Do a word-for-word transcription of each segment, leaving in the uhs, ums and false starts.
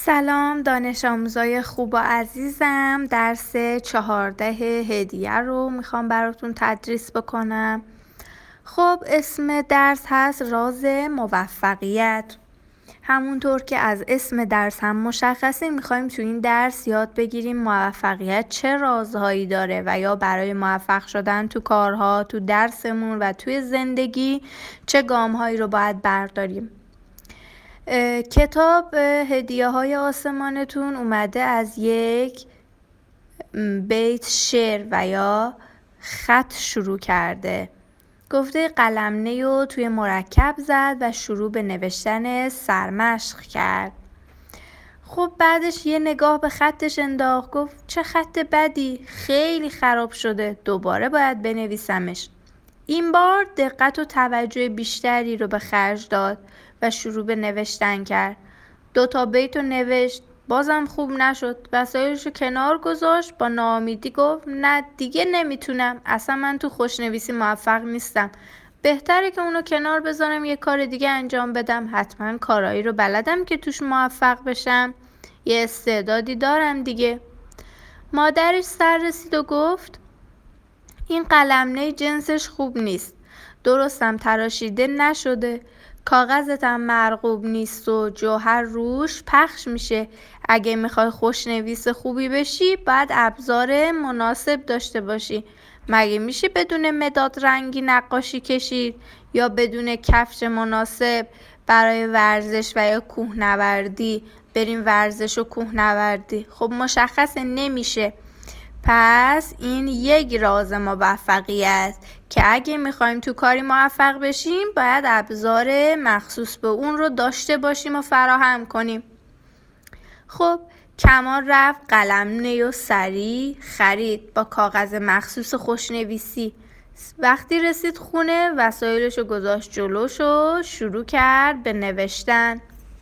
سلام دانش آموزای خوب و عزیزم. درس چهارده هدیه رو میخوام براتون تدریس بکنم. خب اسم درس هست راز موفقیت. همونطور که از اسم درس هم مشخصه میخوایم تو این درس یاد بگیریم موفقیت چه رازهایی داره و یا برای موفق شدن تو کارها، تو درسمون و توی زندگی چه گامهایی رو باید برداریم. کتاب هدیه های آسمانتون اومده از یک بیت شعر و یا خط شروع کرده. گفته قلمنه رو توی مرکب زد و شروع به نوشتن سرمشق کرد. خب بعدش یه نگاه به خطش انداخت، گفت چه خط بدی، خیلی خراب شده، دوباره باید بنویسمش. این بار دقت و توجه بیشتری رو به خرج داد و شروع به نوشتن کرد. دو تا بیت رو نوشت، بازم خوب نشد. وسایلش رو کنار گذاشت، با ناامیدی گفت نه دیگه نمیتونم، اصلا من تو خوشنویسی موفق نیستم. بهتره که اونو کنار بذارم یه کار دیگه انجام بدم. حتما کارایی رو بلدم که توش موفق بشم، یه استعدادی دارم دیگه. مادرش سر رسید و گفت این قلمنه جنسش خوب نیست، درستم تراشیده نشده، کاغذت هم مرغوب نیست و جوهر روش پخش میشه. اگه میخوای خوشنویس خوبی بشی باید ابزار مناسب داشته باشی. مگه میشه بدون مداد رنگی نقاشی کشید یا بدون کفش مناسب برای ورزش و یا کوهنوردی بریم ورزش و کوهنوردی؟ خب مشخصه نمیشه. پس این یک راز موفقیت که اگه میخوایم تو کاری موفق بشیم باید ابزار مخصوص به اون رو داشته باشیم و فراهم کنیم. خب کمال رفت قلمنه و سری خرید با کاغذ مخصوص خوشنویسی. وقتی رسید خونه وسایلش رو گذاشت جلوش و شروع کرد به نوشتن.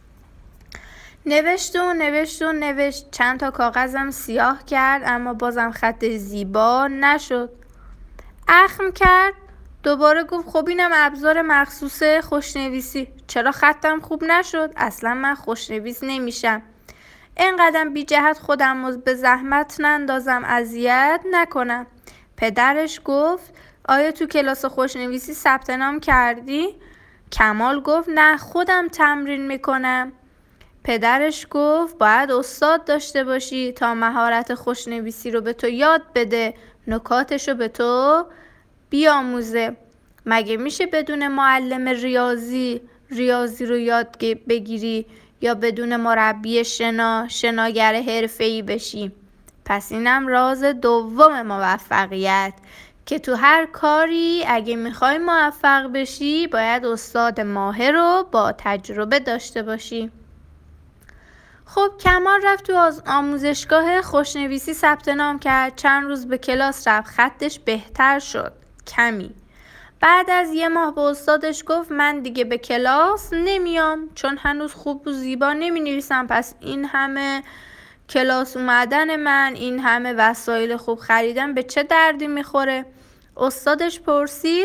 نوشت و نوشت و نوشت، چند تا کاغذم سیاه کرد اما بازم خط زیبا نشد. اخم کرد، دوباره گفت خب اینم ابزار مخصوص خوشنویسی، چرا خطم خوب نشد؟ اصلا من خوشنویس نمیشم. اینقدر بی جهت خودم رو به زحمت نندازم، اذیت نکنم. پدرش گفت آیا تو کلاس خوشنویسی ثبت نام کردی؟ کمال گفت نه خودم تمرین میکنم. پدرش گفت باید استاد داشته باشی تا مهارت خوشنویسی رو به تو یاد بده، نکاتش رو به تو بیاموزه. مگه میشه بدون معلم ریاضی ریاضی رو یاد بگیری یا بدون مربی شنا شناگر حرفه‌ای بشی؟ پس اینم راز دوم موفقیت که تو هر کاری اگه میخوای موفق بشی باید استاد ماهر رو با تجربه داشته باشی. خب کمال رفت تو از آموزشگاه خوشنویسی ثبت نام کرد. چند روز به کلاس رفت، خطش بهتر شد کمی. بعد از یه ماه به استادش گفت من دیگه به کلاس نمیام چون هنوز خوب و زیبا نمی نویسم. پس این همه کلاس اومدن من، این همه وسایل خوب خریدن به چه دردی میخوره؟ استادش پرسید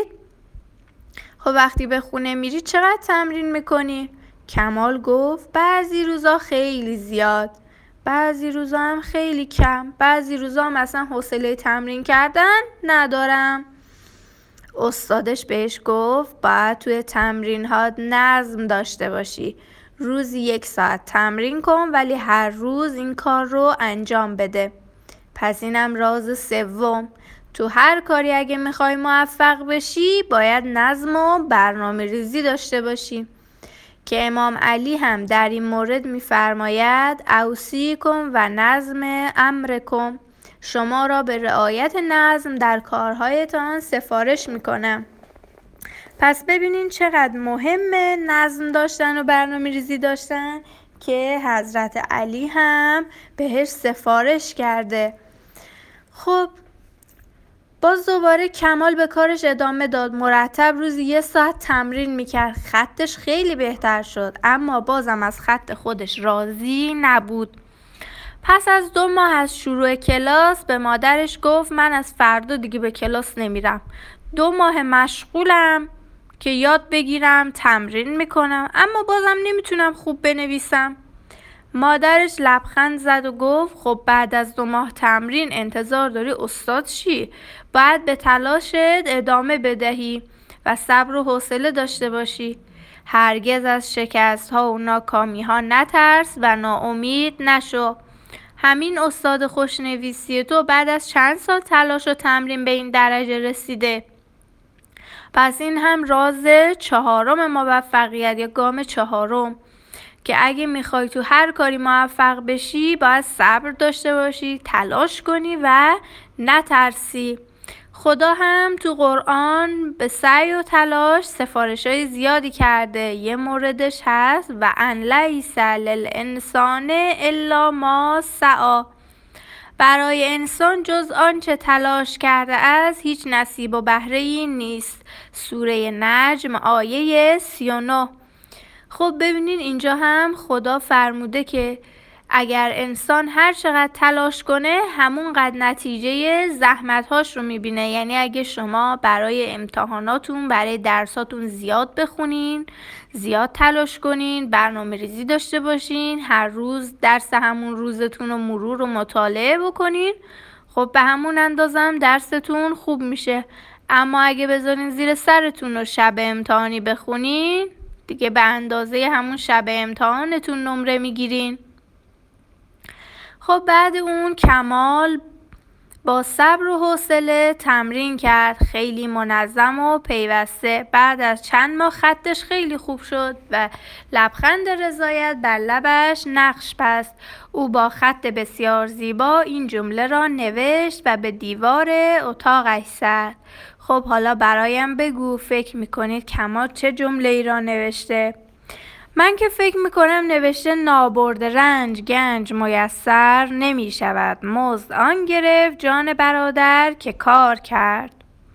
خب وقتی به خونه میری چقدر تمرین میکنی؟ کمال گفت بعضی روزا خیلی زیاد، بعضی روزا هم خیلی کم، بعضی روزا هم اصلا حوصله تمرین کردن ندارم. استادش بهش گفت باید توی تمرینات نظم داشته باشی. روزی یک ساعت تمرین کن ولی هر روز این کار رو انجام بده. پس اینم راز سوم. تو هر کاری اگه میخوای موفق بشی باید نظم و برنامه ریزی داشته باشی که امام علی هم در این مورد میفرماید اوصیکم و نظم امرکم، شما را به رعایت نظم در کارهایتان سفارش میکنم. پس ببینین چقدر مهمه نظم داشتن و برنامه ریزی داشتن که حضرت علی هم بهش سفارش کرده. خب باز دوباره کمال به کارش ادامه داد. مرتب روزی یه ساعت تمرین میکرد. خطش خیلی بهتر شد اما بازم از خط خودش راضی نبود. پس از دو ماه از شروع کلاس به مادرش گفت من از فردا دیگه به کلاس نمیرم. دو ماه مشغولم که یاد بگیرم، تمرین میکنم اما بازم نمیتونم خوب بنویسم. مادرش لبخند زد و گفت خب بعد از دو ماه تمرین انتظار داری استاد چی؟ باید به تلاشت ادامه بدهی و صبر و حوصله داشته باشی. هرگز از شکست ها و ناکامی ها نترس و ناامید نشو. همین استاد خوشنویسی تو بعد از چند سال تلاش و تمرین به این درجه رسیده. پس این هم راز چهارم موفقیت یا گام چهارم که اگه میخوای تو هر کاری موفق بشی باید صبر داشته باشی، تلاش کنی و نترسی. خدا هم تو قرآن به سعی و تلاش سفارش‌های زیادی کرده. یه موردش هست و ان لیس للانسان الا ما سعی. برای انسان جز آنچه تلاش کرده است هیچ نصیب و بهره‌ای نیست. سوره نجم آیه سی و نه. خب ببینین اینجا هم خدا فرموده که اگر انسان هر چقدر تلاش کنه همون قد نتیجه زحمت‌هاش رو میبینه. یعنی اگه شما برای امتحاناتون، برای درساتون زیاد بخونین، زیاد تلاش کنین، برنامه ریزی داشته باشین، هر روز درس همون روزتون رو مرور و مطالعه بکنین، خب به همون اندازم درستون خوب میشه. اما اگه بذارین زیر سرتون رو شب امتحانی بخونین، دیگه به اندازه همون شب امتحانتون نمره میگیرین. خب بعد اون کمال با صبر و حوصله تمرین کرد، خیلی منظم و پیوسته. بعد از چند ماه خطش خیلی خوب شد و لبخند رضایت بر لبش نقش بست. او با خط بسیار زیبا این جمله را نوشت و به دیوار اتاقش زد. خب حالا برایم بگو فکر میکنید کمال چه جمله ای را نوشته؟ من که فکر میکنم نوشته نابرد رنج گنج میسر نمی شود، مزد آن گرفت جان برادر که کار کرد.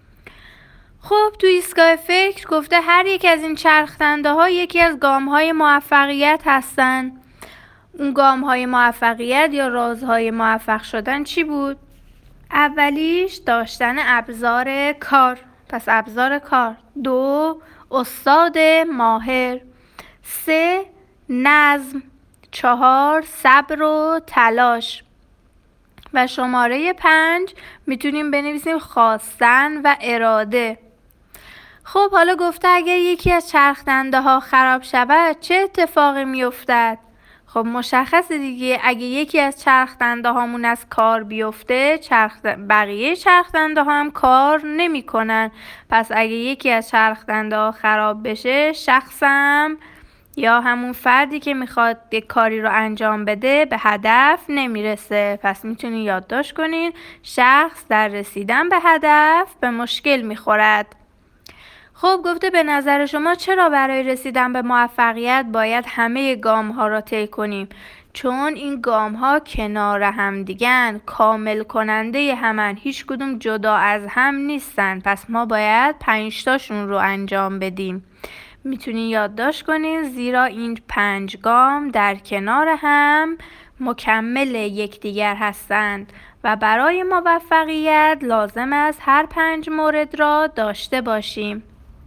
خب تو ایستگاه فکر گفته هر یک از این چرخدنده ها یکی از گام های موفقیت هستن. اون گام های موفقیت یا رازهای موفق شدن چی بود؟ اولیش داشتن ابزار کار، پس ابزار کار. دو، استاد ماهر. سه، نظم. چهار، صبر و تلاش. و شماره پنج میتونیم بنویسیم خواستن و اراده. خب حالا گفته اگر یکی از چرخدنده ها خراب شود چه اتفاقی میافتد؟ خب مشخصه دیگه، اگه یکی از چرخدنده هامون از کار بیفته چرخ بقیه چرخدنده ها هم کار نمی کنن. پس اگه یکی از چرخدنده ها خراب بشه شخصم یا همون فردی که میخواد یک کاری رو انجام بده به هدف نمیرسه. پس میتونین یادداشت کنین شخص در رسیدن به هدف به مشکل میخورد. خب گفته به نظر شما چرا برای رسیدن به موفقیت باید همه گام ها را طی کنیم؟ چون این گام ها کنار هم دیگن، کامل کننده همن، هیچ کدوم جدا از هم نیستن. پس ما باید پنج تاشون رو انجام بدیم. میتونین یادداشت کنین زیرا این پنج گام در کنار هم مکمل یکدیگر هستند و برای موفقیت لازم است هر پنج مورد را داشته باشیم.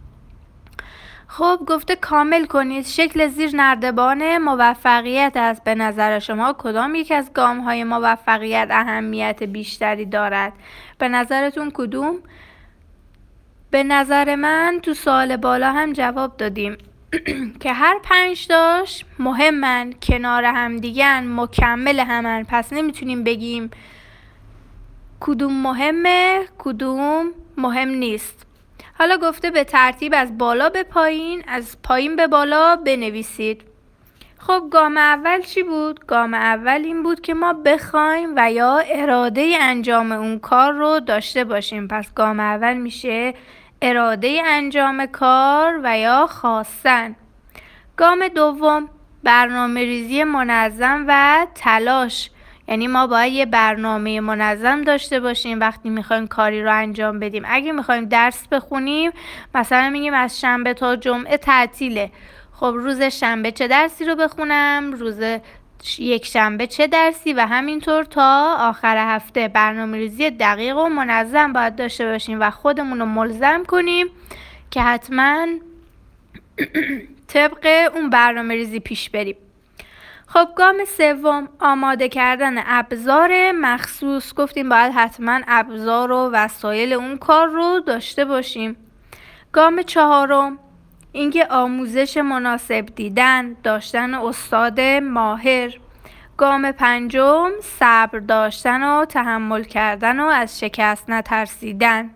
خب گفته کامل کنید. شکل زیر نردبان موفقیت است. به نظر شما کدام یک از گام های موفقیت اهمیت بیشتری دارد؟ به نظرتون کدوم؟ به نظر من تو سوال بالا هم جواب دادیم که هر پنج تاش مهمن، کنار هم دیگن، مکمل همن. پس نمیتونیم بگیم کدوم مهمه کدوم مهم نیست. حالا گفته به ترتیب از بالا به پایین، از پایین به بالا بنویسید. خب گام اول چی بود؟ گام اول این بود که ما بخوایم و یا اراده انجام اون کار رو داشته باشیم. پس گام اول میشه اراده انجام کار و یا خواستن. گام دوم برنامه ریزی منظم و تلاش. یعنی ما باید یه برنامه منظم داشته باشیم وقتی میخوایم کاری رو انجام بدیم. اگه میخوایم درس بخونیم مثلا میگیم از شنبه تا جمعه تعطیله، خب روز شنبه چه درسی رو بخونم، روز یک شنبه چه درسی و همینطور تا آخر هفته. برنامه ریزی دقیق و منظم باید داشته باشیم و خودمون رو ملزم کنیم که حتما طبق اون برنامه ریزی پیش بریم. خب گام سوم آماده کردن ابزار مخصوص. گفتیم باید حتما ابزار و وسایل اون کار رو داشته باشیم. گام چهارم اینکه آموزش مناسب دیدن، داشتن استاد ماهر. گام پنجم صبر داشتن و تحمل کردن و از شکست نترسیدن.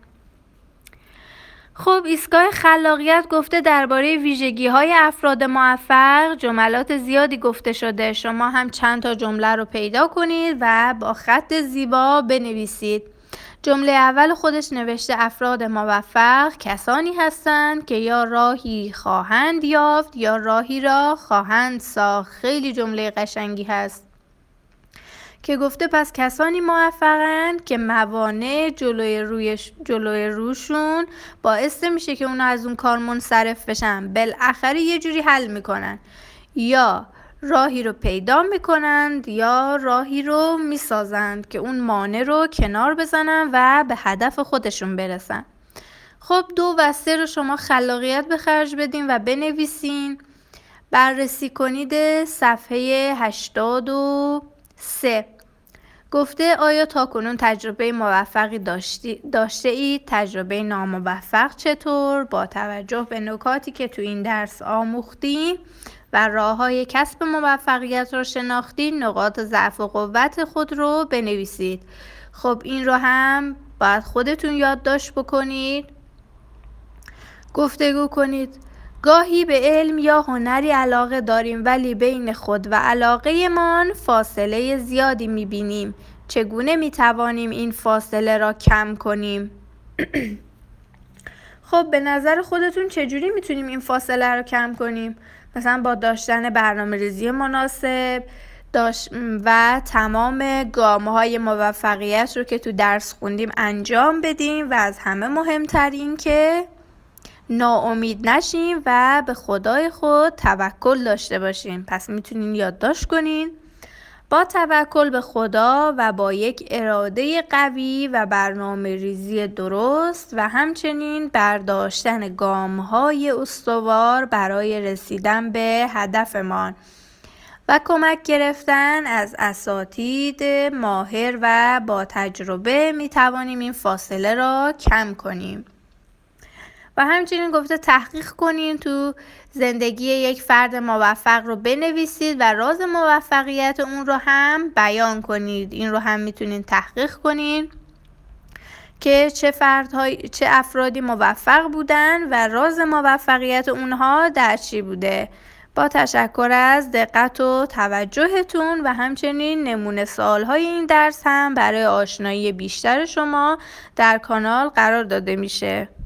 خب ایستگاه خلاقیت گفته درباره ویژگی‌های افراد موفق جملات زیادی گفته شده. شما هم چند تا جمله رو پیدا کنید و با خط زیبا بنویسید. جمله اول خودش نوشته افراد موفق کسانی هستند که یا راهی خواهند یافت یا راهی را خواهند ساخت. خیلی جمله قشنگی هست که گفته پس کسانی موفقن که موانع جلوی رویش جلوی روشون باعث میشه که اونا از اون کار منصرف بشن، بالاخره یه جوری حل میکنن، یا راهی رو پیدا میکنند یا راهی رو میسازند که اون مانع رو کنار بزنن و به هدف خودشون برسن. خب دو و سه رو شما خلاقیت به خرج بدین و بنویسین. بررسی کنید صفحه هشتاد و سه. گفته آیا تاکنون تجربه موفقی داشتی داشته اید؟ تجربه ناموفق چطور؟ با توجه به نکاتی که تو این درس آموختیم و راه‌های کسب موفقیت رو شناختید، نقاط ضعف و قوت خود رو بنویسید. خب این رو هم باید خودتون یادداشت بکنید. گفتگو کنید. گاهی به علم یا هنری علاقه داریم ولی بین خود و علاقه من فاصله زیادی می‌بینیم. چگونه می‌توانیم این فاصله را کم کنیم؟ خب به نظر خودتون چجوری میتونیم این فاصله رو کم کنیم؟ مثلا با داشتن برنامه‌ریزی مناسب داشت و تمام گام‌های موفقیت رو که تو درس خوندیم انجام بدیم و از همه مهمتر این که ناامید نشیم و به خدای خود توکل داشته باشیم. پس میتونین یادداشت کنین. با توکل به خدا و با یک اراده قوی و برنامه ریزی درست و همچنین برداشتن گام‌های استوار برای رسیدن به هدفمان و کمک گرفتن از اساتید ماهر و با تجربه میتوانیم این فاصله را کم کنیم. و همچنین گفته تحقیق کنین، تو زندگی یک فرد موفق رو بنویسید و راز موفقیت اون رو هم بیان کنید. این رو هم میتونین تحقیق کنین که چه فردهای چه افرادی موفق بودن و راز موفقیت اونها در چی بوده. با تشکر از دقت و توجهتون و همچنین نمونه سوال‌های این درس هم برای آشنایی بیشتر شما در کانال قرار داده میشه.